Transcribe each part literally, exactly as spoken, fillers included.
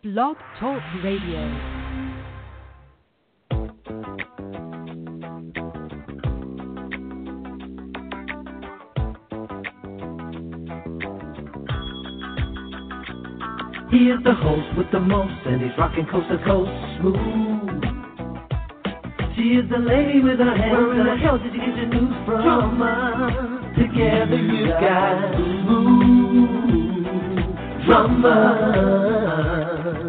Blog Talk Radio. He is the host with the most, and he's rocking coast to coast smooth. She is the lady with her hands. Where in the hell did you get your news from? Drama. Together you got smooth drama.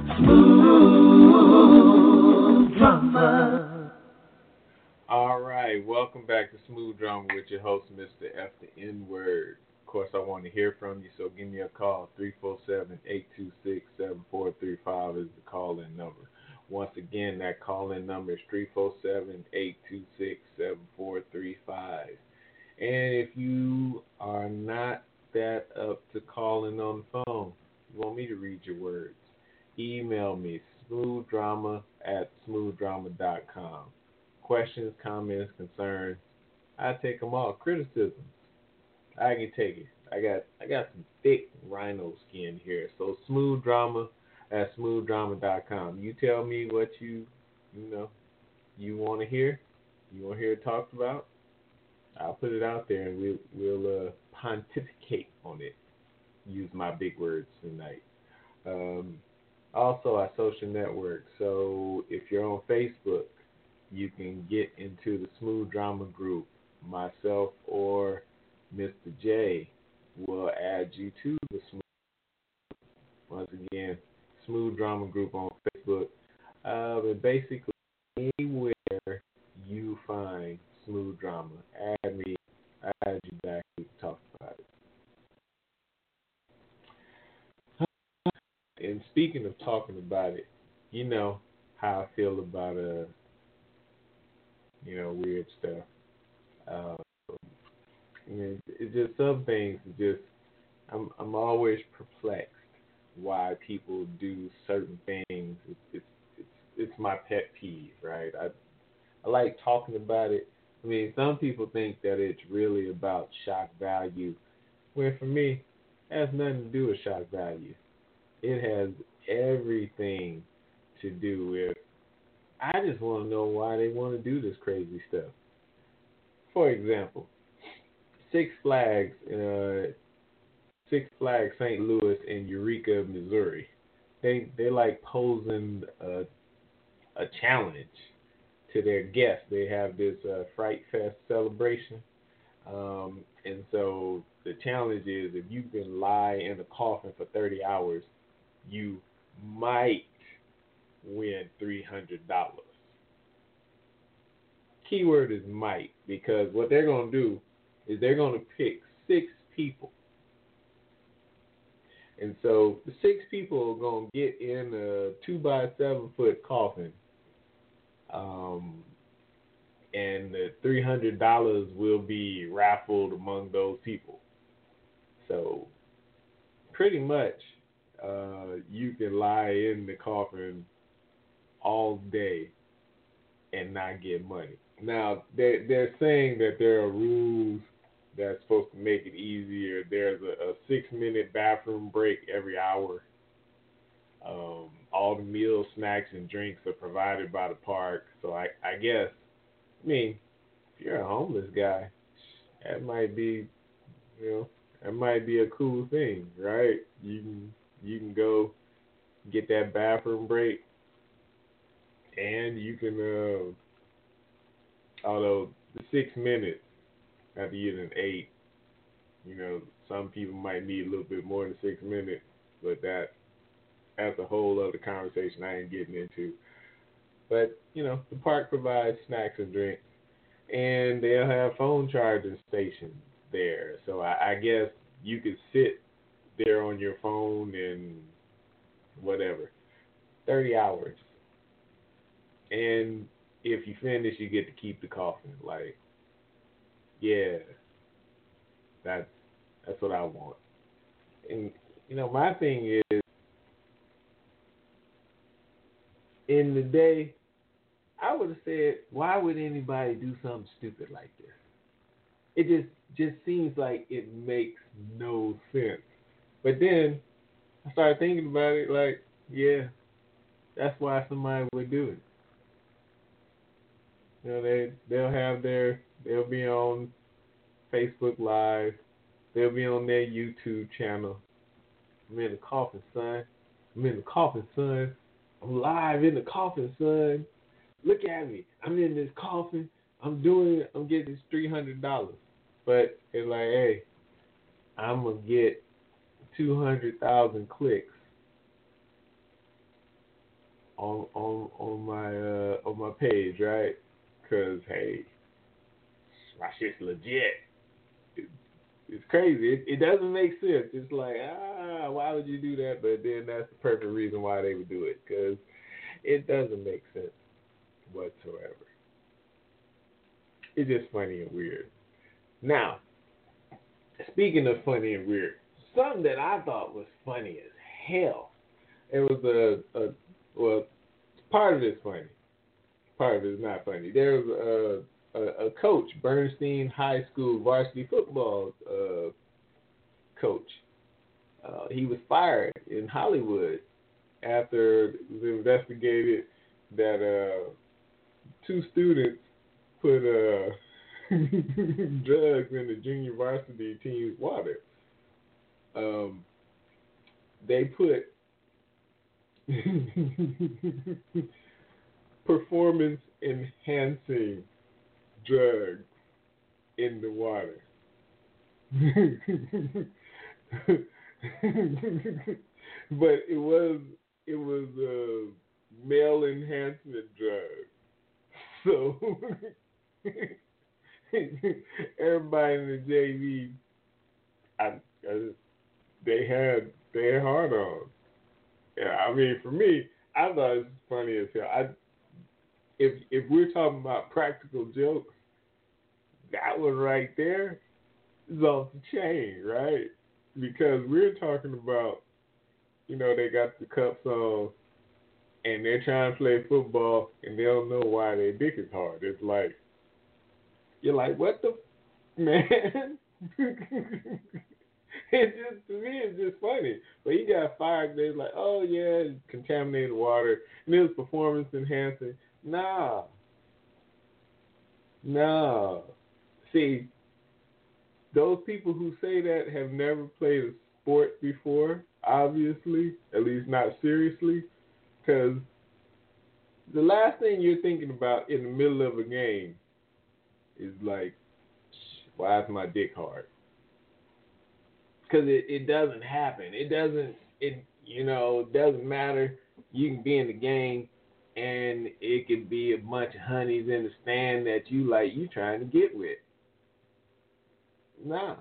Smooth drama. All right, welcome back to Smooth Drama with your host, Mister F the N-Word. Of course, I want to hear from you, so give me a call. three four seven, eight two six, seven four three five is the call-in number. Once again, that call-in number is three four seven, eight two six, seven four three five. And if you are not that up to calling on the phone, you want me to read your words, email me, smoothdrama at smoothdrama dot com. Questions, comments, concerns, I take them all. Criticisms, I can take it. I got I got some thick rhino skin here. So smoothdrama at smoothdrama dot com. You tell me what you you know you want to hear. You want to hear it talked about? I'll put it out there and we'll we'll uh, pontificate on it. Use my big words tonight. Um, also, our social network. So if you're on Facebook, you can get into the Smooth Drama group. Myself or Mister J will add you to the Smooth. Once again, Smooth Drama group on Facebook. Uh, but basically, anywhere you find Smooth Drama, add me, add you back, we can talk about it. And speaking of talking about it, you know how I feel about uh, you know, weird stuff. Uh, it's, it's just some things. Just I'm I'm always perplexed why people do certain things. It's it's it's, it's my pet peeve, right? I I like talking about it. I mean, some people think that it's really about shock value, where for me, it has nothing to do with shock value. It has everything to do with, I just want to know why they want to do this crazy stuff. For example, Six Flags, uh, Six Flags Saint Louis in Eureka, Missouri. They they like posing a, a challenge to their guests. They have this uh, Fright Fest celebration, um, and so the challenge is if you can lie in a coffin for thirty hours, you might win three hundred dollars. Keyword is might, because what they're going to do is they're going to pick six people. And so the six people are going to get in a two by seven foot coffin, um, and the three hundred dollars will be raffled among those people. So pretty much uh, you can lie in the coffin all day and not get money. Now, they're, they're saying that there are rules that's supposed to make it easier. There's a, a six-minute bathroom break every hour. Um, all the meals, snacks, and drinks are provided by the park. So I, I guess, I mean, if you're a homeless guy, that might be, you know, that might be a cool thing, right? You can, you can go get that bathroom break, and you can, uh, although the six minutes after you get an eight, you know, some people might need a little bit more than six minutes, but that that's a whole other conversation I ain't getting into. But, you know, the park provides snacks and drinks, and they'll have phone charging stations there. So I, I guess you could sit there on your phone and whatever, thirty hours. And if you finish, you get to keep the coffin. Like, yeah, that's that's what I want. And you know, my thing is, in the day, I would have said, why would anybody do something stupid like this? It just just seems like it makes no sense. But then I started thinking about it, like, yeah, that's why somebody would do it. You know, they they'll have their they'll be on Facebook Live, they'll be on their YouTube channel. I'm in the coffin, son. I'm in the coffin, son. I'm live in the coffin, son. Look at me. I'm in this coffin. I'm doing. I'm getting this three hundred dollars. But it's like, hey, I'm gonna get two hundred thousand clicks on on on my uh, on my page, right? Because hey, my shit's legit. It, it's crazy. It, it doesn't make sense. It's like, ah, why would you do that? But then that's the perfect reason why they would do it, because it doesn't make sense whatsoever. It's just funny and weird. Now, speaking of funny and weird, something that I thought was funny as hell. It was a, a well, part of it's funny, part of it's not funny. There was a, a, a coach, Bernstein High School varsity football uh, coach. Uh, he was fired in Hollywood after it was investigated that uh, two students put uh, drugs in the junior varsity team's water. Um, they put performance enhancing drugs in the water. But it was it was a male enhancement drug. So everybody in the J V, I, I, they had their hard on. Yeah, I mean, for me, I thought it was funny as hell. I, if if we're talking about practical jokes, that one right there is off the chain, right? Because we're talking about, you know, they got the cups on and they're trying to play football and they don't know why their dick is hard. It's like, you're like, what the f- man? It's just, to me, it's just funny. But he got fired. They're like, oh yeah, contaminated water, and it was performance enhancing. Nah, nah. See, those people who say that have never played a sport before. Obviously, at least not seriously, because the last thing you're thinking about in the middle of a game is like, why is my dick hard? Because it, it doesn't happen. It doesn't, it you know, it doesn't matter. You can be in the game and it could be a bunch of honeys in the stand that you like, you trying to get with. Nah.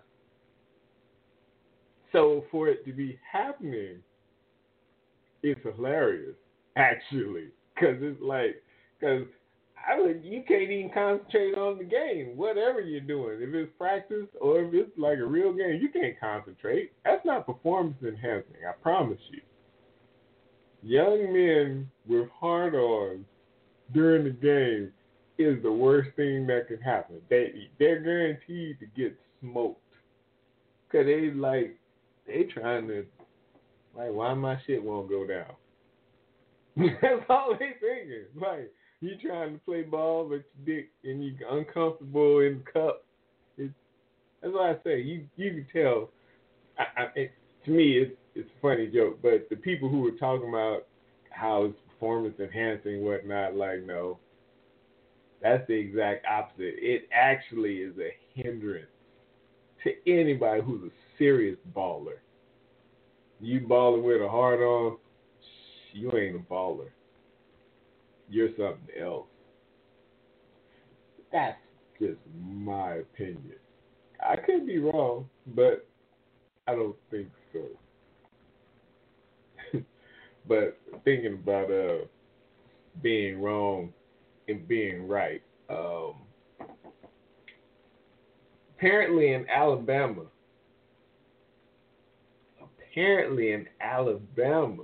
So for it to be happening, it's hilarious, actually. Because it's like, because I would, you can't even concentrate on the game, whatever you're doing. If it's practice or if it's like a real game, you can't concentrate. That's not performance enhancing, I promise you. Young men with hard-ons during the game is the worst thing that can happen. They, they're guaranteed to get smoked. Because they like, they trying to, like, why my shit won't go down? That's all they thinking. Like, you trying to play ball, but your dick and you uncomfortable in the cup. It's, that's why I say you you can tell. I, I, it, to me, it's it's a funny joke, but the people who were talking about how it's performance enhancing, whatnot, like no, that's the exact opposite. It actually is a hindrance to anybody who's a serious baller. You balling with a hard on, you ain't a baller. You're something else. That's just my opinion. I could be wrong, but I don't think so. But thinking about uh being wrong and being right, um, apparently in Alabama, apparently in Alabama,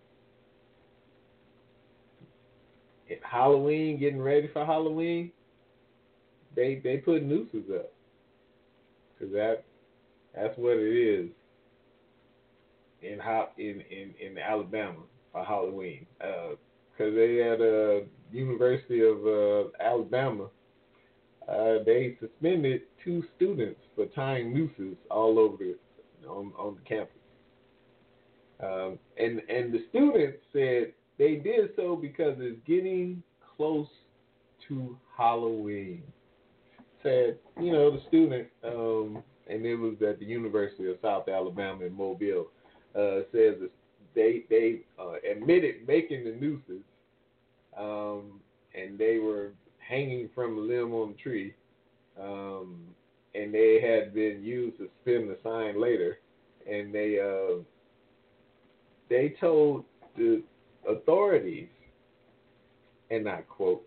if Halloween, getting ready for Halloween, they they put nooses up, cause that that's what it is in how in, in, in Alabama. for Halloween. Because uh, they had a uh, University of uh, Alabama, uh, they suspended two students for tying nooses all over the on, on the campus. Um, and and the students said they did so because it's getting close to Halloween. Said, you know, the student, um, and it was at the University of South Alabama in Mobile, uh, says that they they uh, admitted making the nooses, um, and they were hanging from a limb on the tree, um, and they had been used to spin the sign later, and they uh, they told the authorities, and I quote,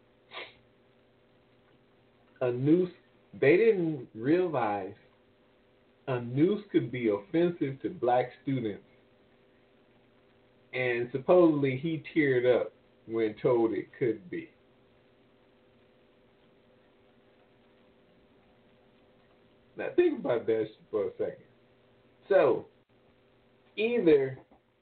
a noose, they didn't realize a noose could be offensive to black students, and supposedly he teared up when told it could be. Now think about that for a second. So, either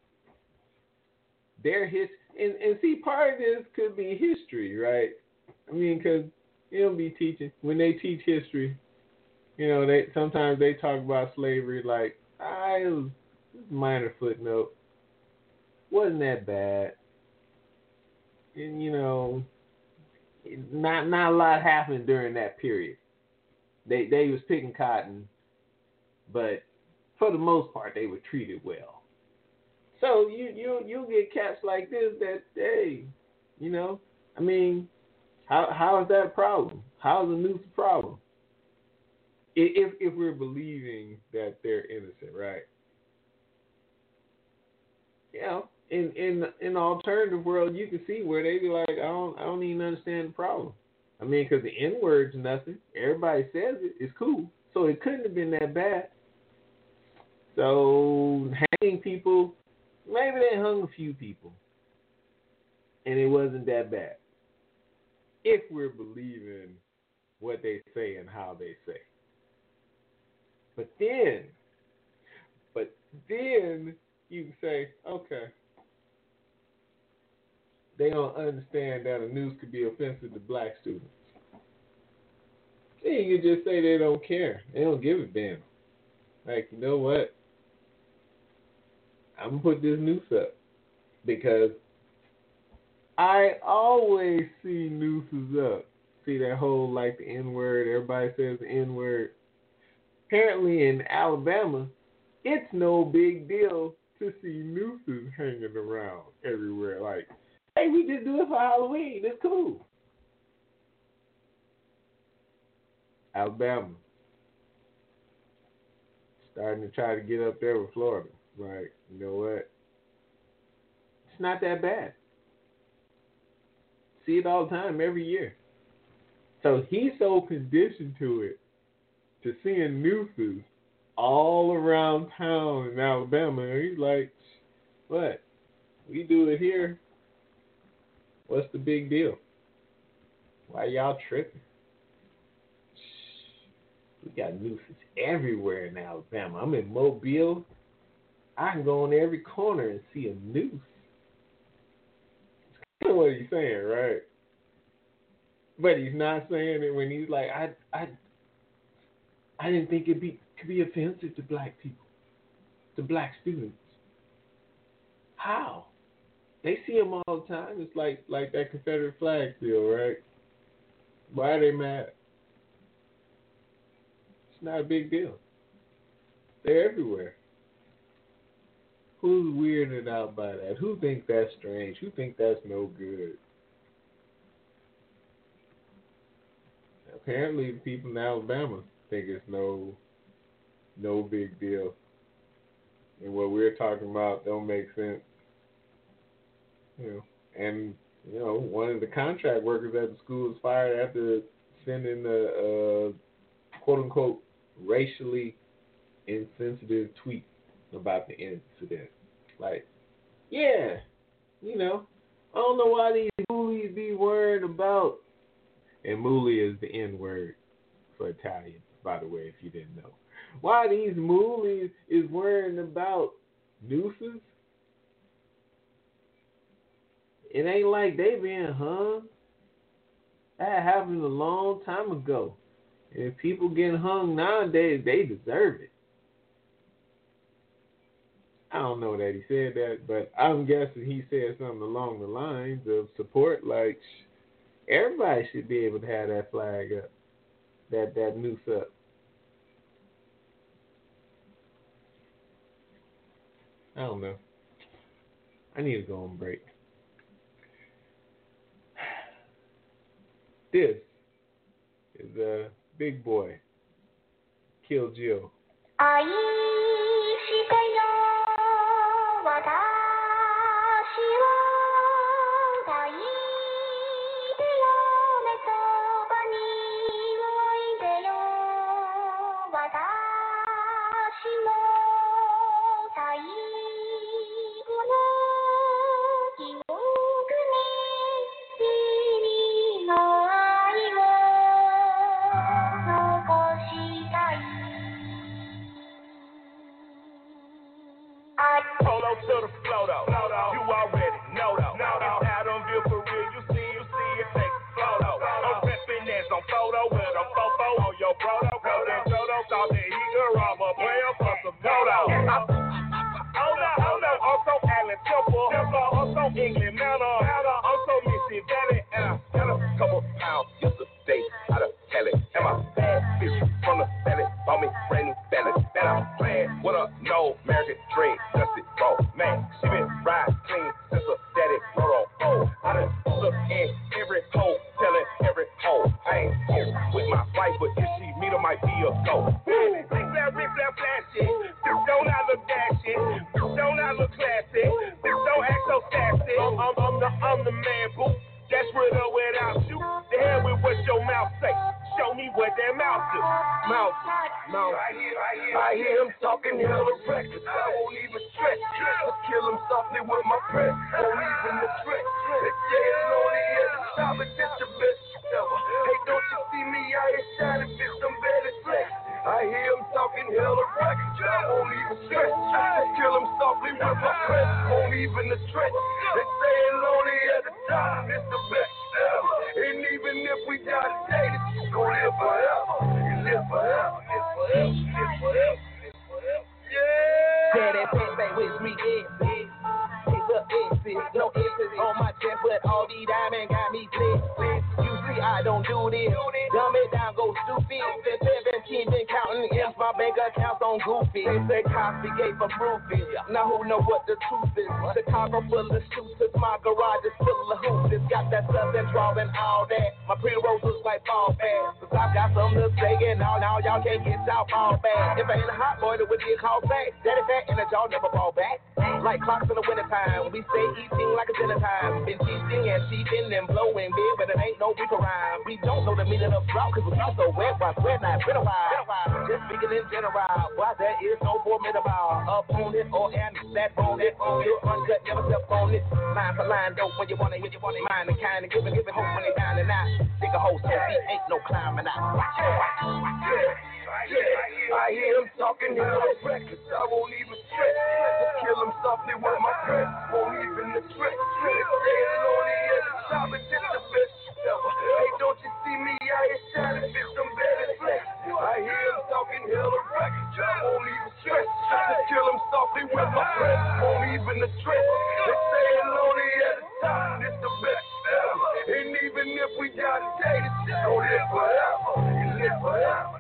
their his and, and see, part of this could be history, right? I mean, because they'll be teaching when they teach history. You know, they sometimes they talk about slavery like, ah, it was a minor footnote, wasn't that bad, and you know, not not a lot happened during that period. They they was picking cotton, but for the most part, they were treated well. So you you you get cats like this that, hey, you know, I mean, how how is that a problem? How is a noose a problem? If if we're believing that they're innocent, right? You know, in in in the alternative world, you can see where they be like, I don't I don't even understand the problem. I mean, because the N word's nothing. Everybody says it. It's cool. So it couldn't have been that bad. So hanging people, maybe they hung a few people, and it wasn't that bad. If we're believing what they say and how they say. But then, but then you can say, okay, they don't understand that a noose could be offensive to black students. Then you can just say they don't care. They don't give a damn. Like, you know what? I'm going to put this noose up because I always see nooses up. See that whole, like, the N-word, everybody says the N-word. Apparently in Alabama, it's no big deal to see nooses hanging around everywhere. Like, hey, we just do it for Halloween. It's cool. Alabama. Starting to try to get up there with Florida. Right. You know what? It's not that bad. See it all the time, every year. So he's so conditioned to it, to seeing nooses all around town in Alabama. And he's like, what? We do it here. What's the big deal? Why y'all tripping? We got nooses everywhere in Alabama. I'm in Mobile. I can go on every corner and see a noose. That's kind of what he's saying, right? But he's not saying it when he's like, I, I, I didn't think it be could be offensive to black people, to black students. How? They see them all the time. It's like like that Confederate flag deal, right? Why are they mad? It's not a big deal. They're everywhere. Who's weirded out by that? Who thinks that's strange? Who thinks that's no good? Apparently, the people in Alabama think it's no, no big deal. And what we're talking about don't make sense. You know, and you know, one of the contract workers at the school was fired after sending a, a quote unquote racially insensitive tweet about the incident. Like, yeah, you know, I don't know why these moolies be worried about. And moolie is the N word for Italian, by the way, if you didn't know. Why these moolies is worrying about nooses? it ain't like they being hung. That happened a long time ago. If people getting hung nowadays, they deserve it. I don't know that he said that, but I'm guessing he said something along the lines of support, like everybody should be able to have that flag up, that, that noose up. I don't know. I need to go on break. This is a Big Boy, Kill Jill. 愛してよ私を抱いてよ目そばにおいでよ私も最後の記憶に君の愛を残したい Polo to the flow though, you already know though. It's Adamville for real, you see, you see it, take a photo. I'm reppin' as on photo with a fofo on your brodo. Cause that Jodo thought that he could rob a player for some dodo. Oh no, oh no, I'm so Allen Temple, I'm so England Manor, I'm so Missy Valley, and I got a couple pounds yesterday out of Cali. And my bad bitch from the valley bought me brand new belly. And I'm playing with a no American dream. Man, she been ride clean since her daddy wrote on old. I done look in every hole, telling every hole. I ain't home with my wife, but if she meet her, might be a go. Big flat, big flat, flashy. Bitch, don't I look dashy? Bitch, don't I look classy? Bitch, don't act so sassy. I'm, I'm, I'm the, I'm the man, boo. That's with or without you. The hell with what your mouth say. Show me what that mouth do. Mouth, mouth. I hear, I hear, I hear him talking hella reckless. I won't even stretch. I kill him softly with my breath. Won't even the threat. They say it's lonely at the top, but that's the best ever. Hey, don't you see me out here shining, bitch? I'm better flex. I hear him talking hella reckless. I won't even stretch. I kill him softly with my breath. Won't even the threat. They say it's lonely at the top, it's the best ever. And even if we die today, this is gonna live forever. You live forever, live forever, live forever, live forever. Yeah. Yeah, that pet back with me, yeah, bitch. It's a exit, no exit on my chest, but all these diamonds got me blitzed. Usually I don't do this. Dumb it down, go stupid. The seventeen been counting M's, my bank account's on goofy. They say Cosby gave a roofie. Now who know what the truth is? Chicago full of shooters, my garage is full of hoops. It's got that southern draw and all that. My pre-rolls look like ball bags. Cause I've got something to say and now, now y'all can't get y'all ball back. If I ain't a hot boy, that would be a call back. Daddy fat and the jaw never fall back. Like clocks in the wintertime, we stay eating like a dinner time. Been teaching and teaching and blowing big, but it ain't no weaker rhyme. We don't know the meaning of drought, cause we feel so wet, why sweat not been a while. Just speaking in general, why there is no formidable up on it or and that on it, on it, uncut, never step on it. Line for line, dope when you wanna hit, you wanna mind the kind of giving, giving hope when they down and out. Dig a hole so deep, ain't no climbing out. Watch it, watch it, watch it. Yeah, I hear him talking hella reckless. I won't even stretch. Just kill him softly with my breath. Won't even the threat. Stay lonely at the top, and just the best ever. Hey, don't you see me out here shining, bitch? I'm better flex. I hear him talking hella reckless. I won't even stretch. Just kill him softly with my breath. Won't even the threat. They stay lonely at the top, it's the best ever. And even if we die today, this shit gon' live forever. You live forever.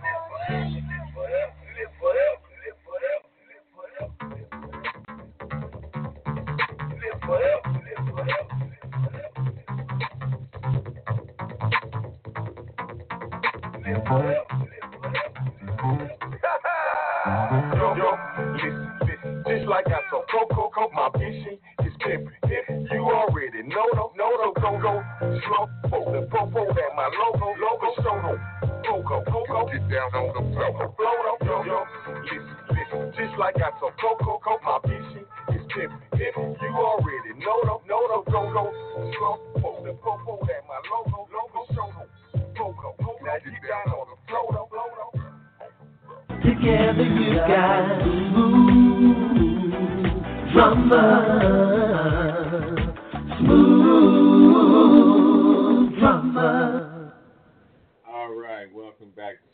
Just like I told Coco, Coco, my bitch is pimpin'. You already know, no, no, no, go, go, slow, the popo that my logo, logo, show no, Coco, Coco, get down on the floor, flow, yo, yo, listen, listen. Just like I told Coco, Coco, my bitch is pimpin'. You already know, no, no, no, go, go, slow, the popo that my logo, logo, show no, Coco, Coco, now get down on the floor, flow, flow. Together you got smooth drummer, smooth.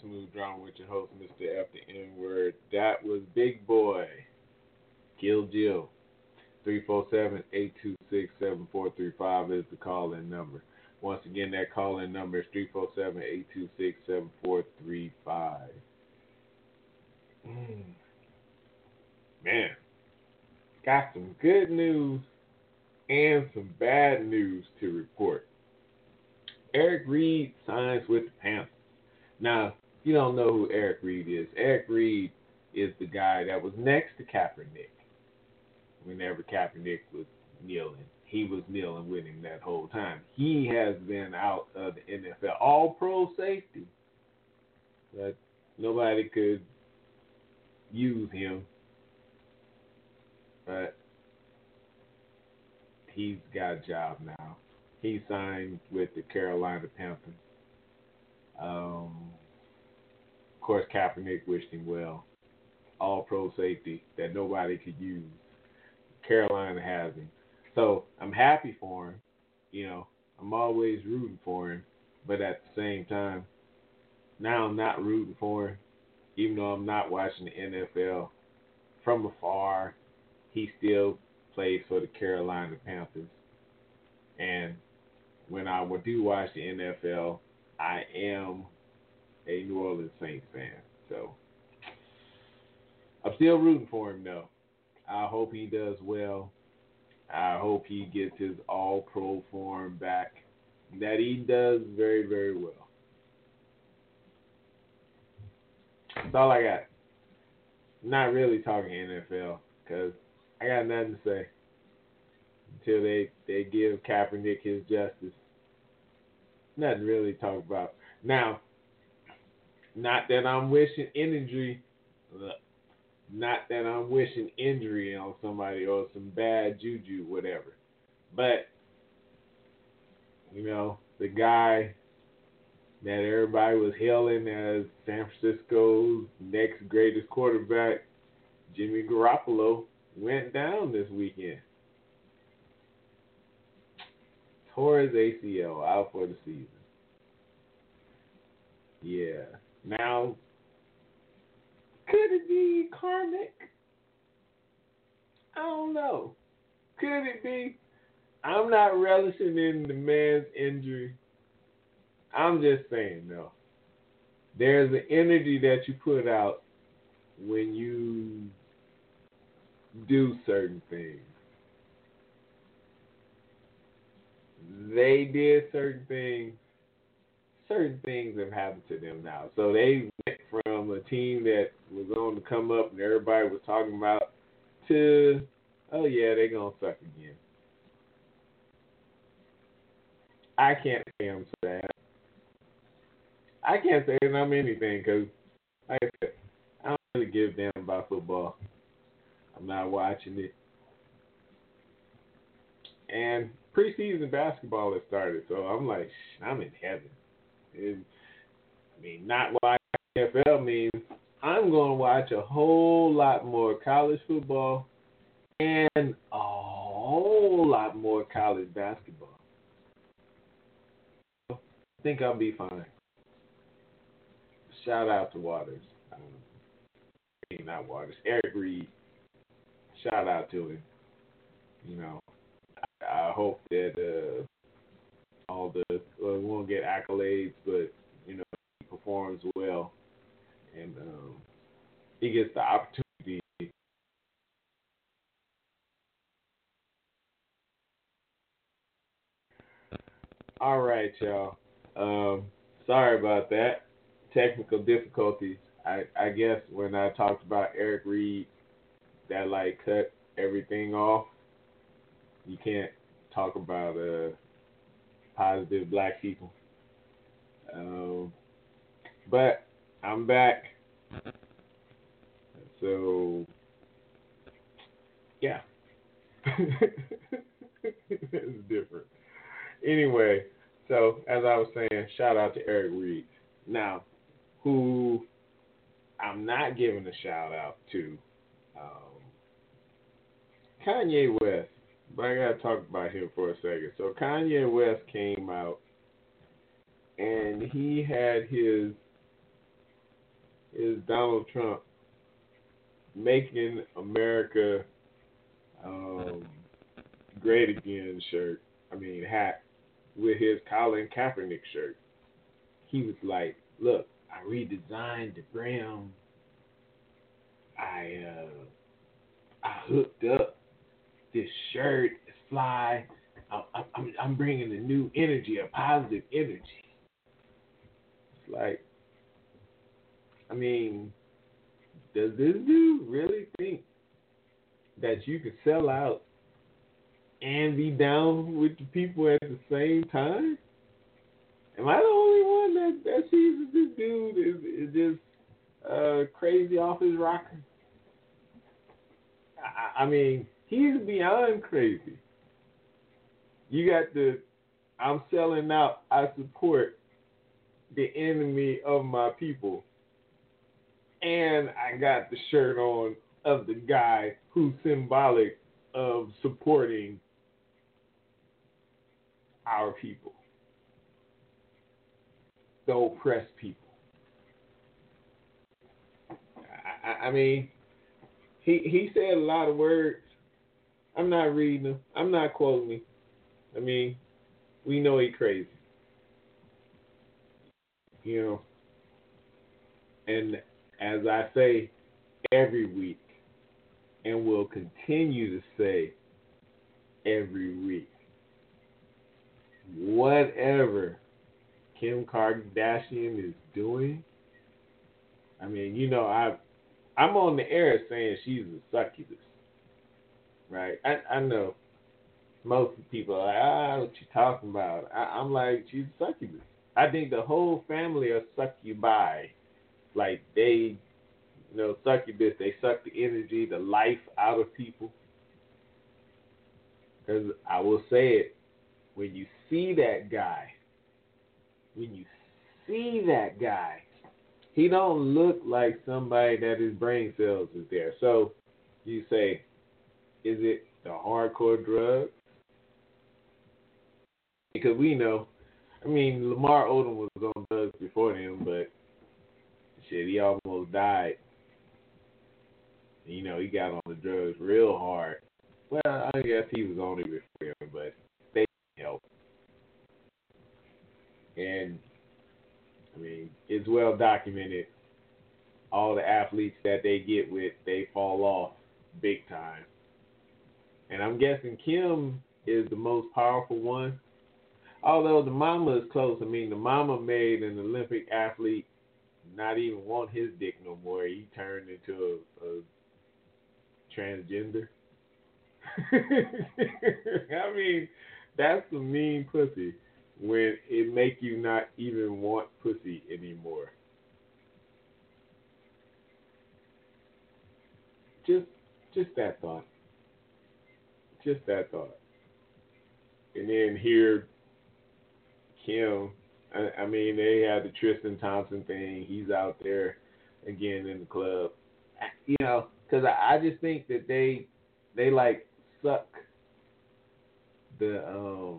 Smooth Drama with your host, Mister F the N Word. That was Big Boy, Kill Jill. three four seven, eight two six, seven four three five is the call-in number. Once again, that call-in number is three four seven, eight two six, seven four three five. Mm. Man, got some good news and some bad news to report. Eric Reid signs with the Panthers. Now, if you don't know who Eric Reid is, Eric Reid is the guy that was next to Kaepernick whenever Kaepernick was kneeling. He was kneeling with him that whole time. He has been out of the N F L, all-pro safety, but nobody could use him. But he's got a job now. He signed with the Carolina Panthers. Um, of course, Kaepernick wished him well. All-pro safety that nobody could use. Carolina has him. So I'm happy for him. You know, I'm always rooting for him. But at the same time, now I'm not rooting for him. Even though I'm not watching the N F L from afar, he still plays for the Carolina Panthers. And when I do watch the N F L, I am a New Orleans Saints fan. So I'm still rooting for him, though. I hope he does well. I hope he gets his all-pro form back. That he does very, very well. That's all I got. Not really talking N F L because I got nothing to say until they, they give Kaepernick his justice. Nothing really to talk about. Now, not that I'm wishing injury, not that I'm wishing injury on somebody or some bad juju, whatever. But, you know, the guy that everybody was hailing as San Francisco's next greatest quarterback, Jimmy Garoppolo, went down this weekend. Tore his A C L, out for the season. Yeah. Now, could it be karmic? I don't know. Could it be? I'm not relishing in the man's injury. I'm just saying, no. There's an energy that you put out when you do certain things. They did certain things. Certain things have happened to them now. So they went from a team that was on the come up and everybody was talking about to, oh yeah, they're going to suck again. I can't say I'm sad. I can't say I'm anything because, like I said, I don't really give a damn about football. I'm not watching it. And preseason basketball has started, so I'm like, I'm in heaven. It, I mean, not watching N F L means I'm going to watch a whole lot more college football and a whole lot more college basketball. I think I'll be fine. Shout out to Waters. Um, I mean, not Waters. Eric Reid. Shout out to him. You know, I, I hope that uh, all the, well, we won't get accolades, but, you know, he performs well. And um, he gets the opportunity. All right, y'all. Um, sorry about that. Technical difficulties. I, I guess when I talked about Eric Reid, that like cut everything off. You can't talk about uh, positive black people. Um, but I'm back. So, yeah. It's different. Anyway, so as I was saying, shout out to Eric Reid. Now, who I'm not giving a shout out to, um, Kanye West. But I gotta talk about him for a second. So Kanye West came out and he had his is Donald Trump making America um, great again shirt. I mean hat with his Colin Kaepernick shirt. He was like, "Look, I redesigned the brim. I uh, I hooked up this shirt. It's fly. I, I, I'm I'm bringing a new energy, a positive energy." It's like, I mean, does this dude really think that you can sell out and be down with the people at the same time? Am I the only one that, that sees that this dude is, is just uh, crazy off his rocker? I, I mean, he's beyond crazy. You got the, I'm selling out, I support the enemy of my people. And I got the shirt on of the guy who's symbolic of supporting our people, the oppressed people. I, I mean, he he said a lot of words. I'm not reading them. I'm not quoting him. I mean, we know he crazy. You know, and as I say every week, and will continue to say every week, whatever Kim Kardashian is doing, I mean, you know, I I'm on the air saying she's a succubus, right? I I know most people are like, ah, what you talking about? I, I'm like, she's a succubus. I think the whole family are succubi. Like they, you know, succubus, they suck the energy, the life out of people. Because I will say it, when you see that guy, when you see that guy, he don't look like somebody that his brain cells is there. So you say, is it the hardcore drug? Because we know, I mean, Lamar Odom was on drugs before him, but shit, he almost died. You know, he got on the drugs real hard. Well, I guess he was on it before him, but they helped. And, I mean, it's well documented. All the athletes that they get with, they fall off big time. And I'm guessing Kim is the most powerful one. Although the mama is close. I mean, the mama made an Olympic athlete not even want his dick no more. He turned into a, a transgender. I mean, that's some mean pussy when it make you not even want pussy anymore. Just, just that thought. Just that thought. And then here, Kim, I, I mean, they had the Tristan Thompson thing. He's out there again in the club. You know, because I, I just think that they, they like suck the um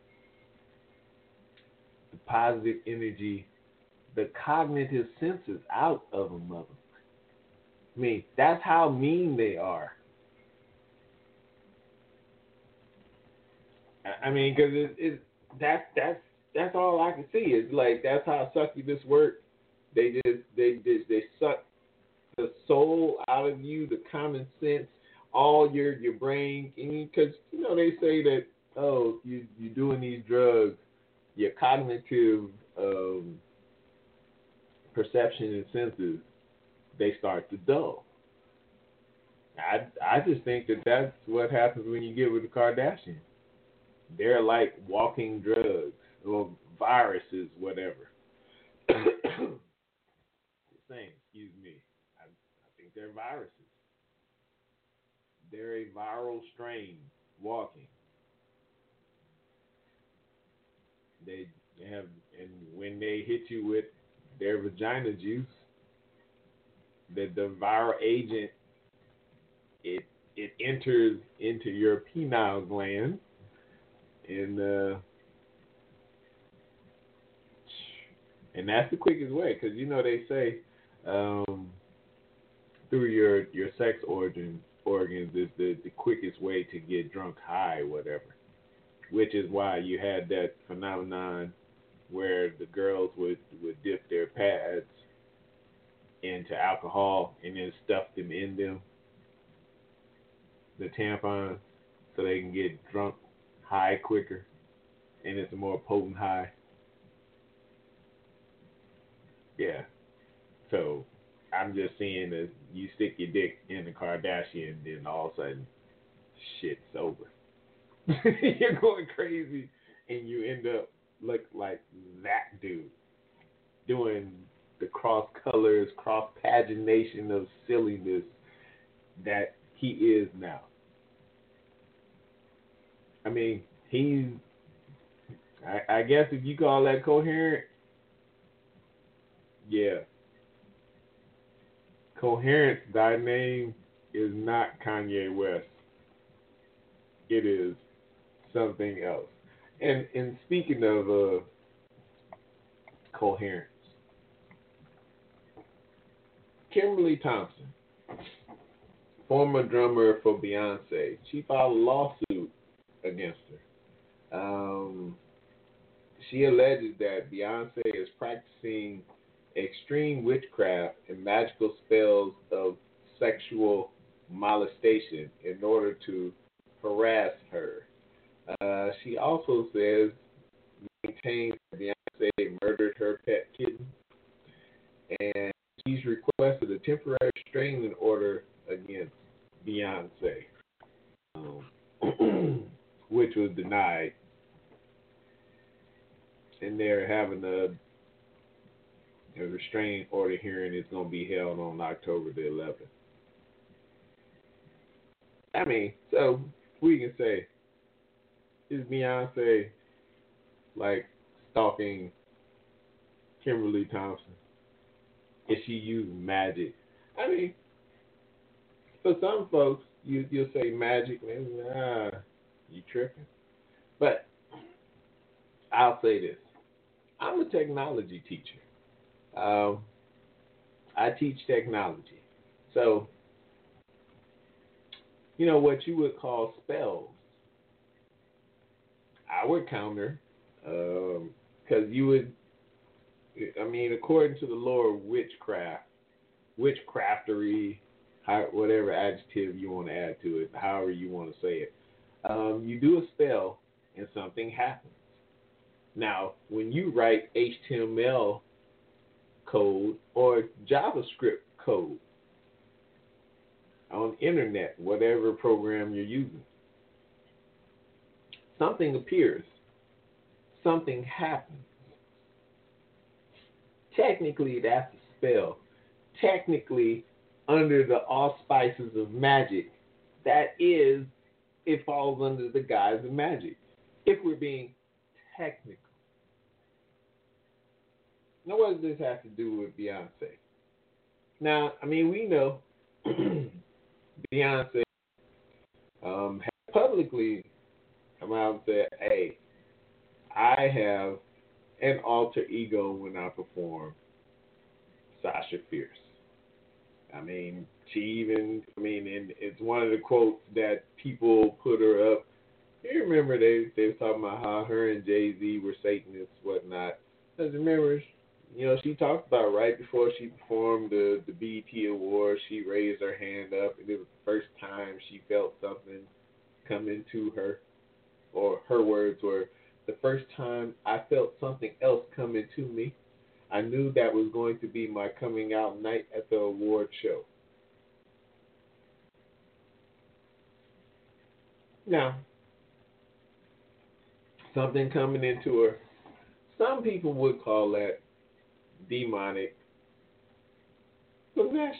the positive energy, the cognitive senses out of a mother. I mean, that's how mean they are. I mean, because it, it that's that's that's all I can see. It's like that's how succubus work. They just they just they suck the soul out of you, the common sense, all your your brain. Because you know they say that oh you you doing these drugs, your cognitive um, perception and senses they start to dull. I I just think that that's what happens when you get with the Kardashians. They're like walking drugs or viruses, whatever. Same, excuse me. I, I think they're viruses. They're a viral strain walking. They have, and when they hit you with their vagina juice, the, the viral agent, it it enters into your penile gland. And uh, and that's the quickest way, because you know they say um, through your your sex organ organs is the, the quickest way to get drunk high, whatever. Which is why you had that phenomenon where the girls would, would dip their pads into alcohol and then stuff them in them, the tampons, so they can get drunk high quicker, and it's a more potent high. Yeah. So I'm just seeing that you stick your dick in the Kardashian, then all of a sudden, shit's over. You're going crazy, and you end up look like that dude doing the cross colors, cross pagination of silliness that he is now. I mean, he's, I, I guess if you call that coherent, yeah. Coherence, thy name is not Kanye West. It is something else. And and speaking of uh, coherence, Kimberly Thompson, former drummer for Beyonce, she filed a lawsuit against her. Um, she alleges that Beyonce is practicing extreme witchcraft and magical spells of sexual molestation in order to harass her. Uh, she also says, maintains that Beyonce murdered her pet kitten, and she's requested a temporary restraining order against Beyonce, um, which was denied. And they're having a, a restraining order hearing is going to be held on October the eleventh. I mean, so we can say, is Beyonce like stalking Kimberly Thompson? Is she using magic? I mean, for some folks, you, you'll say magic, maybe, ah, you tripping. But I'll say this. I'm a technology teacher. Um, I teach technology. So, you know, what you would call spells, I would counter, because um, you would, I mean, according to the lore of witchcraft, witchcraftery, how, whatever adjective you want to add to it, however you want to say it, um, you do a spell and something happens. Now, when you write H T M L code or JavaScript code on the internet, whatever program you're using, something appears, something happens. Technically, that's a spell. Technically, under the auspices of magic, that is, it falls under the guise of magic, if we're being technical. Now, what does this have to do with Beyonce? Now, I mean, we know Beyonce um, has publicly come out and said, hey, I have an alter ego when I perform Sasha Fierce. I mean, she even, I mean, and it's one of the quotes that people put her up. You remember they, they were talking about how her and Jay-Z were Satanists, whatnot. Because remember, you know, she talked about right before she performed the, the B E T Awards, she raised her hand up, and it was the first time she felt something come into her, or her words were, the first time I felt something else come into me. I knew that was going to be my coming out night at the award show. Now, something coming into her, some people would call that demonic possession.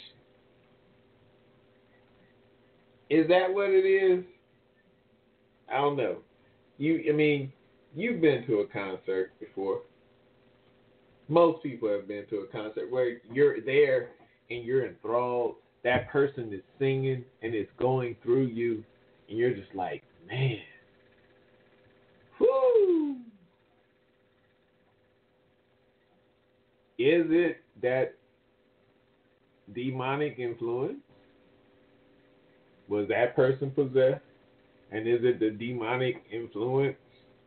Is that what it is? I don't know. You, I mean, you've been to a concert before. Most people have been to a concert where you're there and you're enthralled. That person is singing and it's going through you, and you're just like, man, whoo. Is it that demonic influence? Was that person possessed? And is it the demonic influence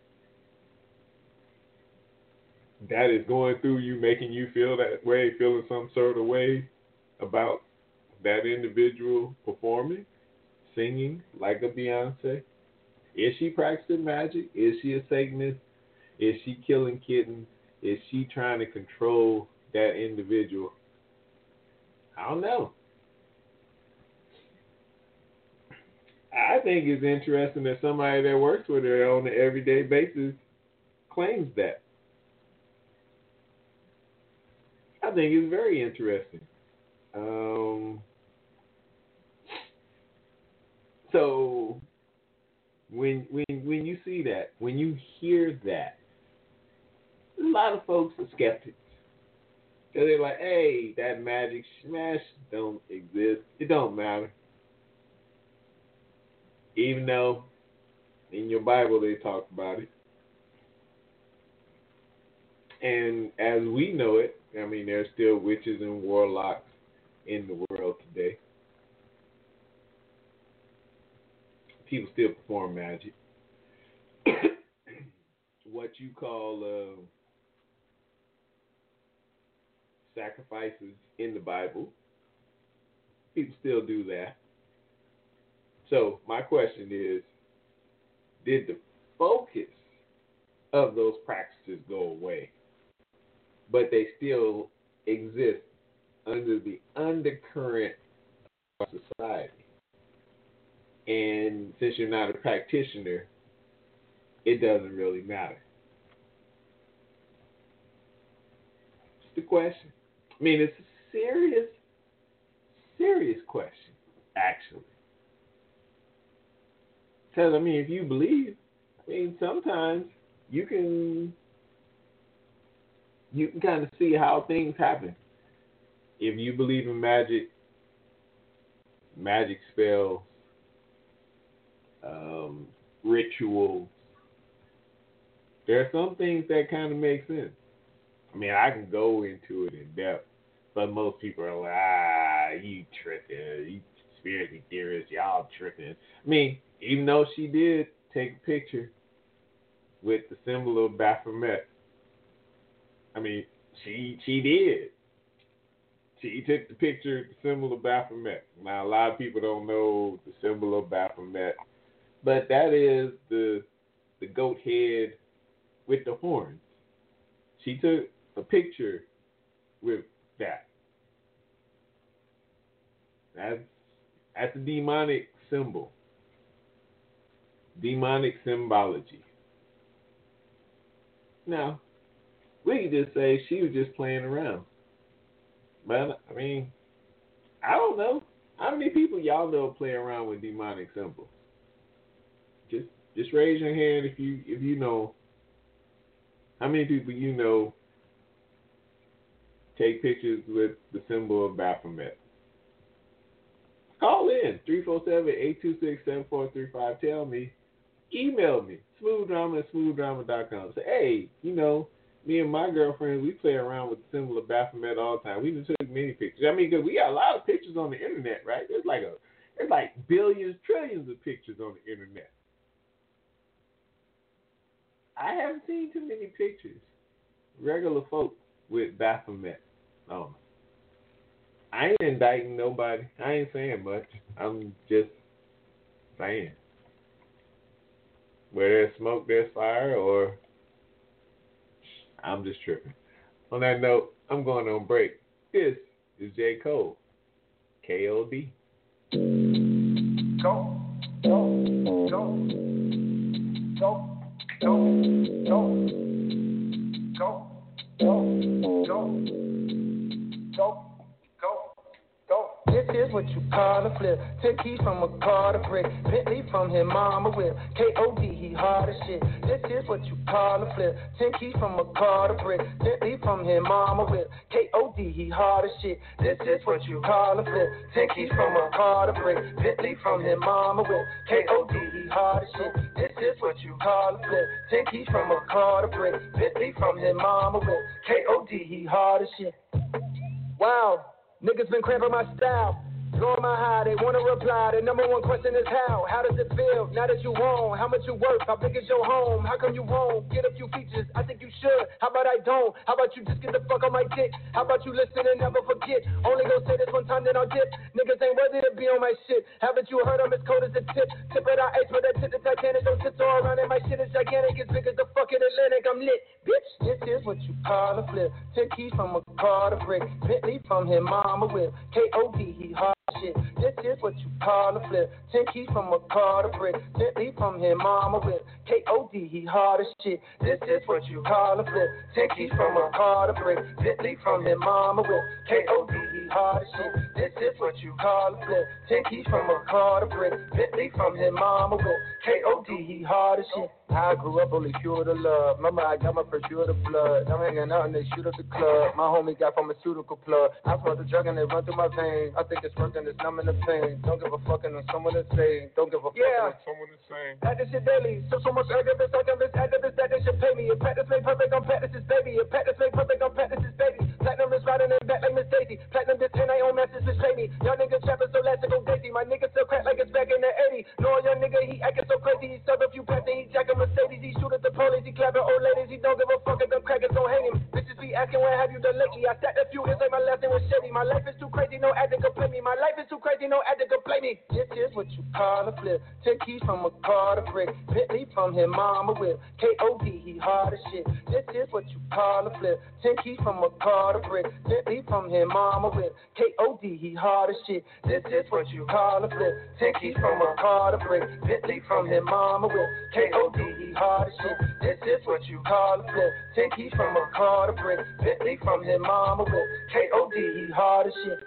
that is going through you, making you feel that way, feeling some sort of way about that individual performing, singing like a Beyonce? Is she practicing magic? Is she a Satanist? Is she killing kittens? Is she trying to control that individual? I don't know. I think it's interesting that somebody that works with her on an everyday basis claims that. I think it's very interesting. Um, so when when when you see that, when you hear that, a lot of folks are skeptics. Because they're like, hey, that magic smash don't exist. It don't matter. Even though in your Bible they talk about it. And as we know it, I mean, there's still witches and warlocks in the world today. People still perform magic. What you call uh, sacrifices in the Bible, people still do that. So my question is, did the focus of those practices go away, but they still exist under the undercurrent of society? And since you're not a practitioner, it doesn't really matter. It's the question. I mean, it's a serious, serious question, actually. Because, I mean, if you believe, I mean, sometimes you can you can kind of see how things happen. If you believe in magic, magic spells, um, rituals, there are some things that kind of make sense. I mean, I can go into it in depth, but most people are like, ah, you tripping, you conspiracy theorists, y'all tripping. I mean, even though she did take a picture with the symbol of Baphomet, I mean, she she did. She took the picture with the symbol of Baphomet. Now, a lot of people don't know the symbol of Baphomet, but that is the the goat head with the horns. She took a picture with that. That's that's a demonic symbol. Demonic symbology. Now, we could just say she was just playing around. But, I mean, I don't know. How many people y'all know play around with demonic symbols? Just just raise your hand if you if you know. How many people you know take pictures with the symbol of Baphomet? Call in, three four seven, eight two six, seven four three five. Tell me. Email me, smoothdrama at smoothdrama dot com. Say, hey, you know, me and my girlfriend, we play around with the symbol of Baphomet all the time. We just took many pictures. I mean, because we got a lot of pictures on the internet, right? There's like a, there's like billions, trillions of pictures on the internet. I haven't seen too many pictures. Regular folk with Baphomet. Oh, I ain't indicting nobody. I ain't saying much. I'm just saying. Where there's smoke, there's fire, or I'm just tripping. On that note, I'm going on break. This is J. Cole, K O D. Go, go, go, go, go, go, go, go, go, go. This is what you call a flip. Ten keys from a car to brick. Bentley from his mama whip. K O D, he hard as shit. This is what you call a flip. Ten keys from a car to brick. Bentley from his mama whip. K O D, he hard as shit. This is what you call a flip. Ten keys from a car to brick. Bentley from his mama whip. K O D, he hard as shit. This is what you call a flip. Ten keys from a car to brick. Bentley from his mama whip. K O D, he hard as shit. Wow. Niggas been cramping my style. Blowing my high, they wanna reply. The number one question is how? How does it feel now that you own? How much you worth? How big is your home? How come you won't get a few features? I think you should. How about I don't? How about you just get the fuck on my dick? How about you listen and never forget? Only gonna say this one time, then I'll dip. Niggas ain't worthy to be on my shit. Haven't you heard I'm as cold as a tip? Tip it out ice with that tip the Titanic. Don't tiptoe around and my shit is gigantic. As big as the fucking Atlantic. I'm lit, bitch. This is what you call a flip. Ten keys from a car to brick. Bentley from his mama whip. K O D, he hard. Shit. This is what you call a flip. Ten keys from a car to brick. Bentley from his mama whip. K O D, he hard as shit. This is what you call a flip. Ten keys from a car to brick. Bentley from his mama whip. K O D, he hard as shit. This is what you call a flip. Ten keys from a car to brick. Bentley from his mama whip. K O D, he hard as shit. I grew up only pure to love. Mama, I got my first pure to blood. I'm hanging out and they shoot up the club. My homie got pharmaceutical plug. I smoke the drug and they run through my veins. I think it's working, it's numbing the pain. Don't give a fuck and someone is saying. Don't give a fuck yeah. and someone is saying. That this shit daily. So so much activists, activists, activists that they should pay me. If practice made perfect, I'm practice's baby. If practice made perfect, I'm practice's baby. Platinum is riding in back like Miss Daisy. Platinum this and I own masters betray me. Y'all niggas trapping so last to go daisy. My nigga still crack like it's back in the eighties. No, young nigga, he acting so crazy. He serve a few packs and he jacking Mercedes. He shoot at the police, he clapping old ladies. He don't give a fuck if them crackers don't hang him. Bitches be asking where have you done lately. I stacked a few hits like my last name was Shady. My life is too crazy, no acting can play me. My life is too crazy, no acting can play me. This is what you call a flip. Ten keys from a car to brick. Bentley from his mama whip. K O D, he hard as shit. This is what you call a flip. Ten keys from a car to brick. Bentley from his mama whip. K O D, he hard as shit. This is what you call a flip. Ten keys from a car to brick. Bentley from his mama whip. K O D, he hard as shit. This is what you call a flip. Ten keys from a car to brick. Bentley from his mama whip. K O D, he hard as shit.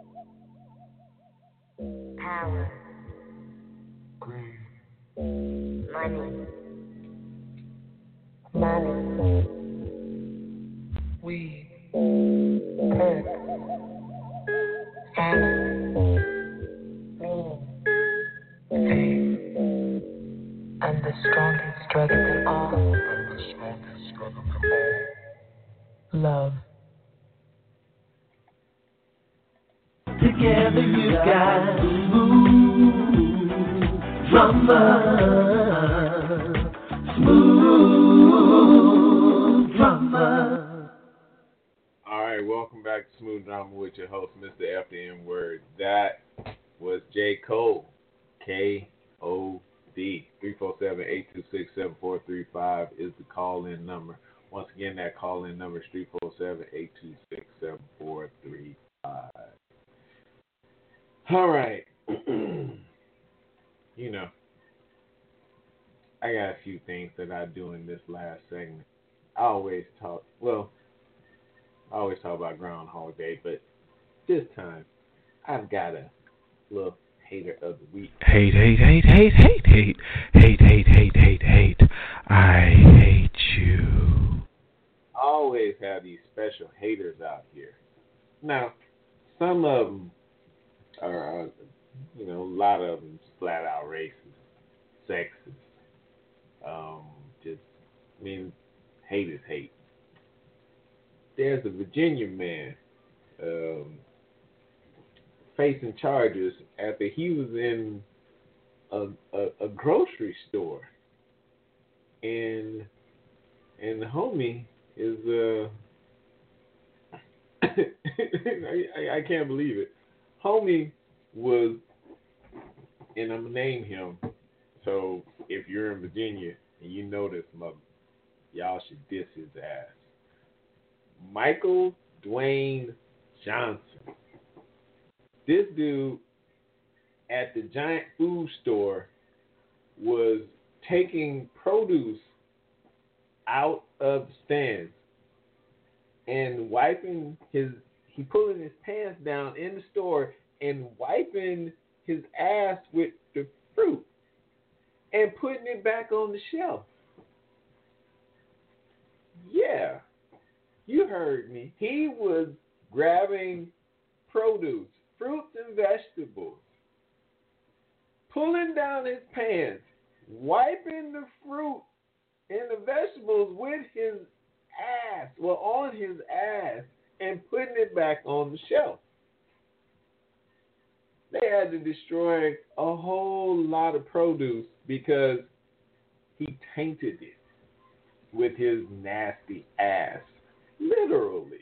Power, money, knowledge, weed, perk, status, meaning, fame, and the strongest drug of them all, love. Together you got smooth drummer, smooth drummer. All right, welcome back to Smooth Drama with your host, Mister F the N Word. That was J. Cole, K O D. three four seven, eight two six, seven four three five is the call-in number. Once again, that call-in number is three four seven, eight two six, seven four three five. All right. You know, I got a few things that I do in this last segment. I always talk, well, I always talk about Groundhog Day, but this time I've got a little hater of the week. Hate, hate, hate, hate, hate, hate, hate, hate, hate, hate, hate. I hate you. I always have these special haters out here. Now, some of them are, uh, you know, a lot of them flat out racist, sexist. Um, just, I mean, hate is hate. There's a Virginia man um, facing charges after he was in a, a, a grocery store, and and the homie is uh, I, I, I can't believe it. Homie was, and I'm gonna name him. So if you're in Virginia and you know this mother, y'all should diss his ass. Michael Dwayne Johnson. This dude at the giant food store was taking produce out of the stands and wiping his, he pulling his pants down in the store and wiping his ass with the fruit and putting it back on the shelf. Yeah, you heard me. He was grabbing produce, fruits and vegetables, pulling down his pants, wiping the fruit and the vegetables with his ass, well, on his ass, and putting it back on the shelf. they had to destroy a whole lot of produce because he tainted it with his nasty ass. Literally.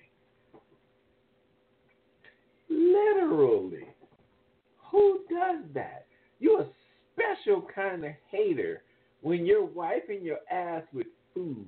Literally. Who does that? You're a special kind of hater when you're wiping your ass with food.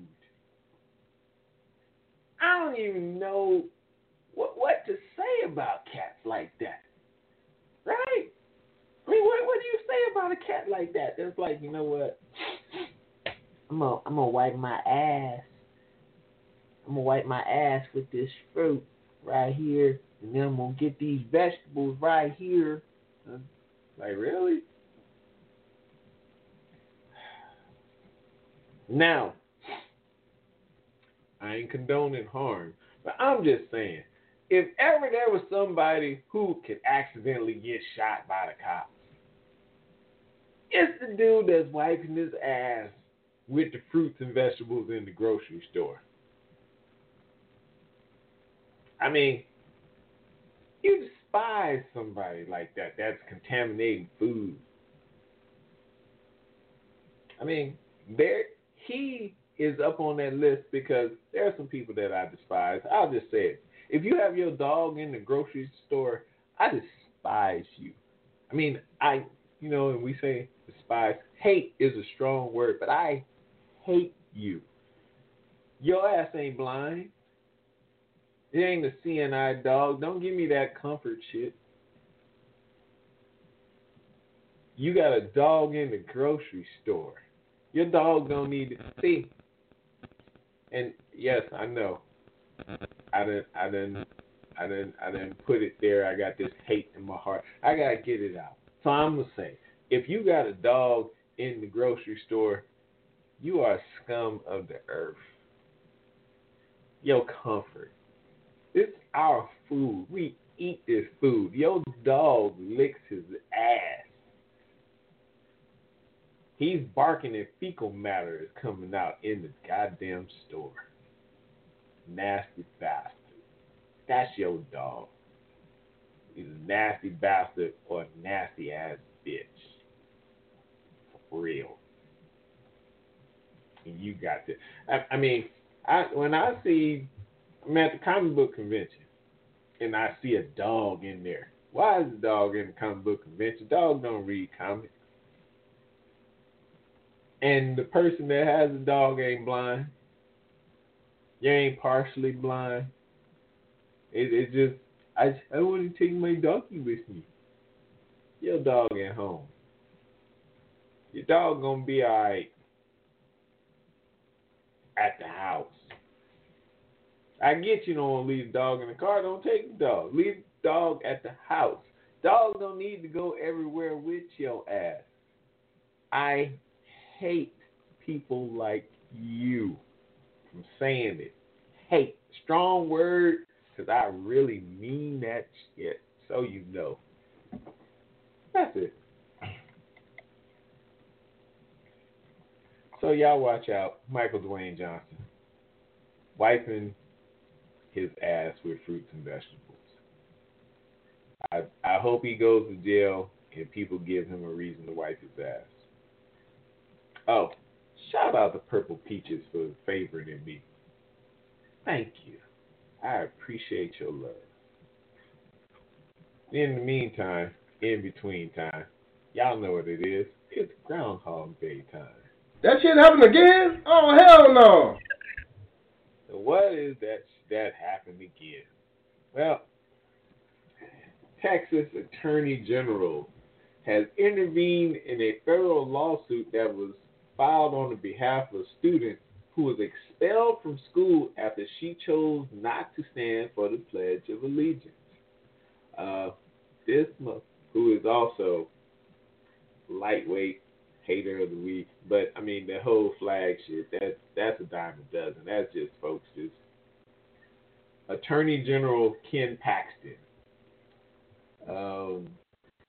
I don't even know what, what to say about cats like that. Right? I mean, what, what do you say about a cat like that? That's like, you know what? I'm gonna I'm gonna wipe my ass. I'm gonna wipe my ass with this fruit right here, and then I'm gonna get these vegetables right here. Like, really? Now, I ain't condoning harm, but I'm just saying, if ever there was somebody who could accidentally get shot by the cops, it's the dude that's wiping his ass with the fruits and vegetables in the grocery store. I mean, you despise somebody like that that's contaminating food. I mean, there he is up on that list because there are some people that I despise. I'll just say it. If you have your dog in the grocery store, I despise you. I mean, I, you know, and we say despise. Hate is a strong word, but I hate you. Your ass ain't blind. It ain't a seeing eye dog. Don't give me that comfort shit. You got a dog in the grocery store. Your dog don't need to see. And yes, I know. I didn't I didn't I didn't I didn't put it there. I got this hate in my heart. I gotta get it out. So I'm gonna say, if you got a dog in the grocery store, you are scum of the earth. Your comfort. It's our food. We eat this food. Your dog licks his ass. He's barking and fecal matter is coming out in the goddamn store. Nasty bastard. That's your dog. He's a nasty bastard or a nasty ass bitch. For real. And you got to. I, I mean, I when I see, I'm at the comic book convention, and I see a dog in there. Why is the dog in the comic book convention? Dogs don't read comics. And the person that has a dog ain't blind. You ain't partially blind. It, it just, I, I want to take my doggy with me. Your dog at home. Your dog gonna be alright at the house. I get you don't want to leave the dog in the car. Don't take the dog. Leave the dog at the house. Dogs don't need to go everywhere with your ass. I hate people like you. I'm saying it. Hate. Strong word, because I really mean that shit. So you know. That's it. So y'all watch out. Michael Dwayne Johnson. Wiping his ass with fruits and vegetables. I I hope he goes to jail and people give him a reason to wipe his ass. Oh, shout out to Purple Peaches for favoring me. Thank you. I appreciate your love. In the meantime, in between time, y'all know what it is. It's Groundhog Day time. That shit happened again? Oh, hell no. So what is that that happened again? Well, Texas Attorney General has intervened in a federal lawsuit that was filed on the behalf of a student who was expelled from school after she chose not to stand for the Pledge of Allegiance. Uh, this month, who is also lightweight hater of the week, but I mean the whole flag shit, that's that's a dime a dozen. That's just folks just Attorney General Ken Paxton. Um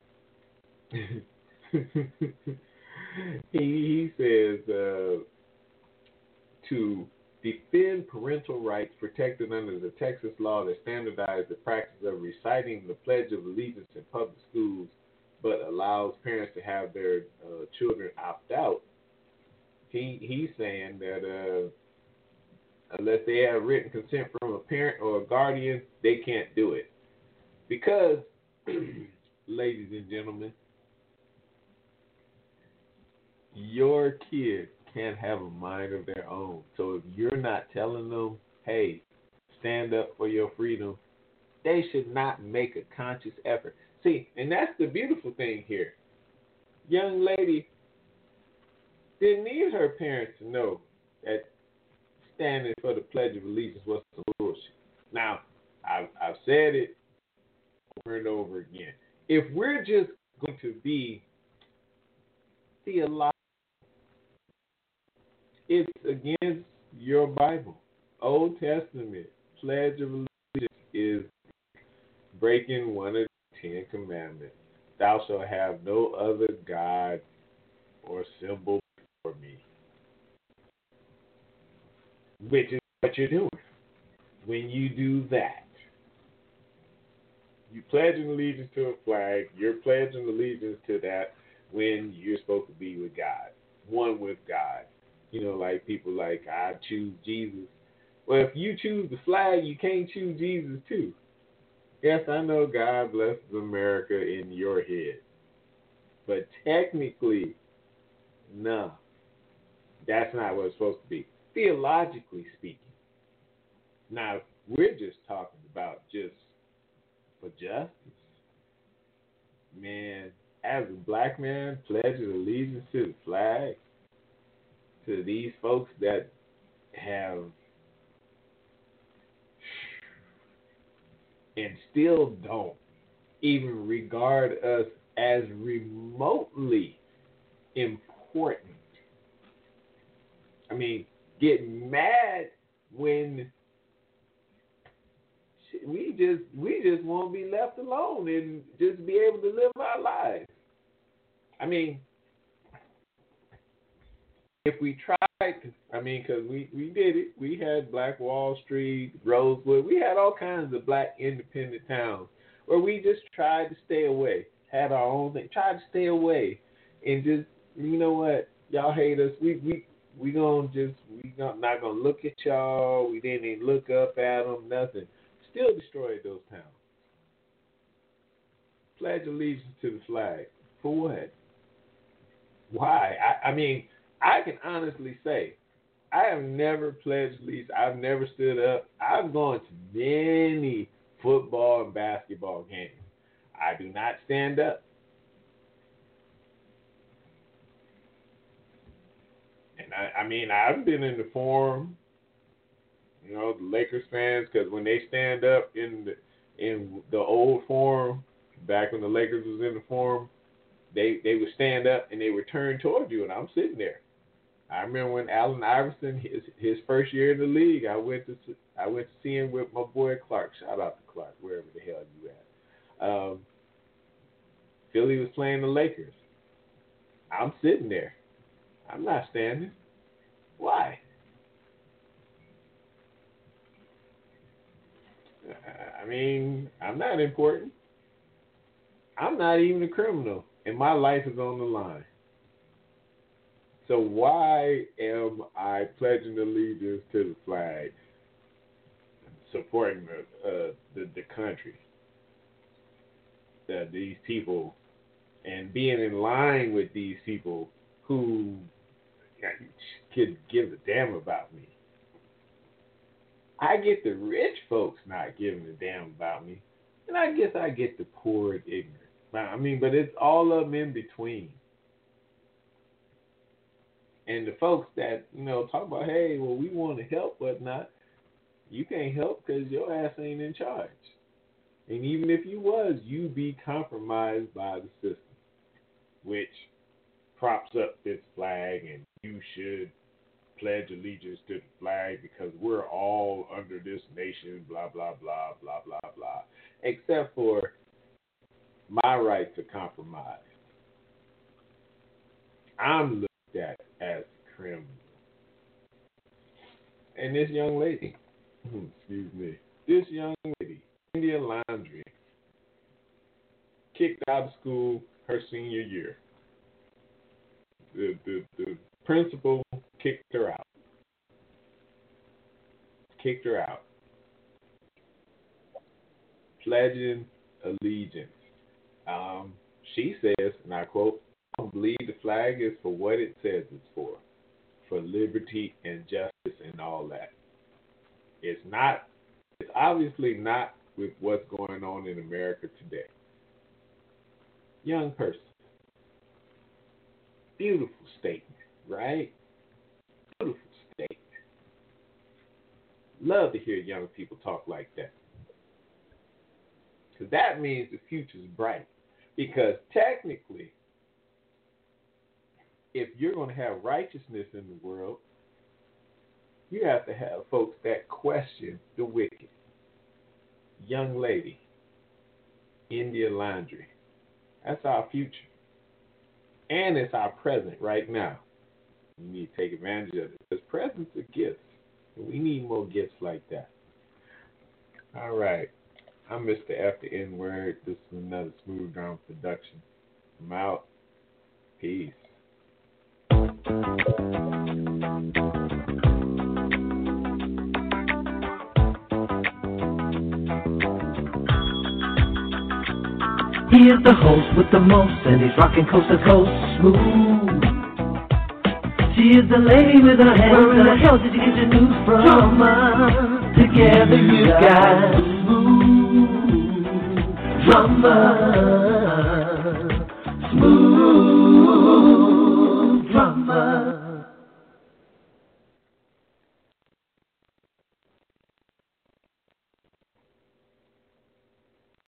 he, he says uh, to defend parental rights protected under the Texas law that standardized the practice of reciting the Pledge of Allegiance in public schools, but allows parents to have their uh, children opt out, he he's saying that uh, unless they have written consent from a parent or a guardian, they can't do it. Because, ladies and gentlemen, your kid can't have a mind of their own. So if you're not telling them, hey, stand up for your freedom, they should not make a conscious effort. See, and that's the beautiful thing here. Young lady didn't need her parents to know that standing for the Pledge of Allegiance was some bullshit. Now, I've, I've said it over and over again. If we're just going to be theological, it's against your Bible. Old Testament Pledge of Allegiance is breaking one of the Ten Commandments. Thou shalt have no other God or symbol before me. Which is what you're doing. When you do that, you pledge an allegiance to a flag. You're pledging allegiance to that when you're supposed to be with God, one with God. You know, like people like, I choose Jesus. Well, if you choose the flag, you can't choose Jesus too. Yes, I know God blesses America in your head. But technically, no. That's not what it's supposed to be. Theologically speaking. Now, we're just talking about just for justice. Man, as a black man, pledges allegiance to the flag, to these folks that have and still don't even regard us as remotely important. I mean, get mad when we just we just want to be left alone and just be able to live our lives. I mean, if we tried, I mean, because we, we did it. We had Black Wall Street, Rosewood. We had all kinds of black independent towns where we just tried to stay away, had our own thing, tried to stay away, and just, you know what, y'all hate us. We we we gonna just we gonna, not gonna look at y'all. We didn't even look up at them. Nothing. Still destroyed those towns. Pledge allegiance to the flag for what? Why? I, I mean. I can honestly say, I have never pledged allegiance. I've never stood up. I've gone to many football and basketball games. I do not stand up. And I, I mean, I've been in the forum, you know, the Lakers fans, because when they stand up in the in the old forum, back when the Lakers was in the forum, they they would stand up and they would turn toward you, and I'm sitting there. I remember when Allen Iverson, his his first year in the league, I went to I went to see him with my boy Clark. Shout out to Clark, wherever the hell you at. Um, Philly was playing the Lakers. I'm sitting there. I'm not standing. Why? I mean, I'm not important. I'm not even a criminal, and my life is on the line. So why am I pledging allegiance to the flag, supporting the uh, the, the country, the, these people, and being in line with these people who could give a damn about me? I get the rich folks not giving a damn about me, and I guess I get the poor and ignorant. I mean, but it's all of them in between. And the folks that, you know, talk about, hey, well, we want to help, whatnot, you can't help because your ass ain't in charge. And even if you was, you be compromised by the system, which props up this flag, and you should pledge allegiance to the flag because we're all under this nation, blah, blah, blah, blah, blah, blah, except for my right to compromise. I'm looked at as criminal. And this young lady, excuse me, this young lady, India Laundrie, kicked out of school. her senior year. The, the, the principal kicked her out. Kicked her out. Pledging allegiance. Um, she says, and I quote, "I don't believe the flag is for what it says it's for, for liberty and justice and all that." It's not, it's obviously not with what's going on in America today. Young person. Beautiful statement, right? Beautiful statement. Love to hear young people talk like that. Because that means the future's bright. Because technically, if you're going to have righteousness in the world, you have to have folks that question the wicked. Young lady, India Laundry. That's our future. And it's our present right now. We need to take advantage of it. Because presents are gifts. And we need more gifts like that. All right. I'm Mister F, the N-word. This is another Smooth Drama production. I'm out. Peace. He is the host with the most, and he's rocking coast to coast smooth. She is the lady with her hands. Where in the hell did you get your news from? Drama. Together you got smooth drama.